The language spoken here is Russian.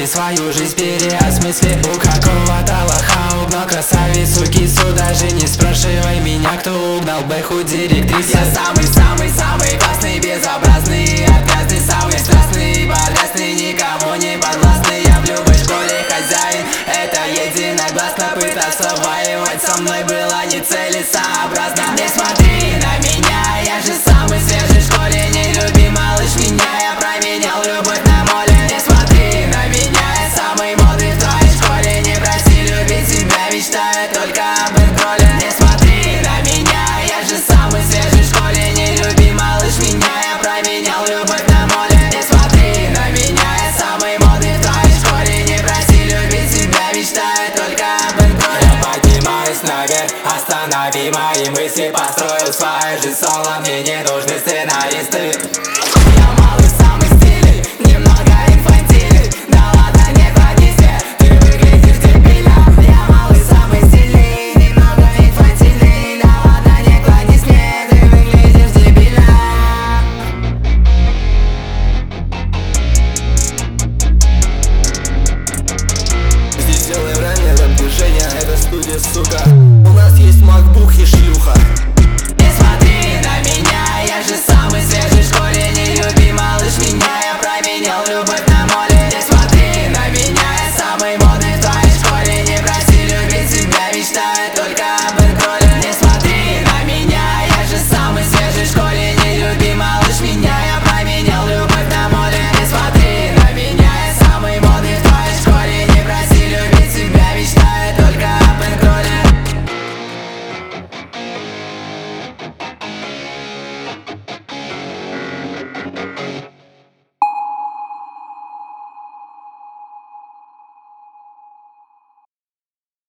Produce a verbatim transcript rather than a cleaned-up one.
свою жизнь переосмысли. У какого-то лоха угнал красавицу кису. Даже не спрашивай меня, кто угнал бэху директрису. Я самый-самый-самый классный, безобразный, отвязный, самый страстный, подрясный, никому не подвластный. Я в любой школе хозяин, это единогласно. Пытаться воевать со мной было нецелесообразно. Не смотри на меня, я же самый свежий в школе. Не люби, малыш, меня, я променял любовь на моле. Не смотри на меня, я самый модный в твоей школе. Не проси любить себя, мечтаю только об бэнкроле. Не смотри на меня, я же самый свежий в школе. Не люби, малыш, меня, я променял любовь на моле. Не смотри на меня, я самый модный в твоей школе. Не проси любить себя, мечтаю только об бэнкроле. Я поднимаюсь наверх, останови мои мысли. Построил свою жизнь соло, мне не нужны сценаристы.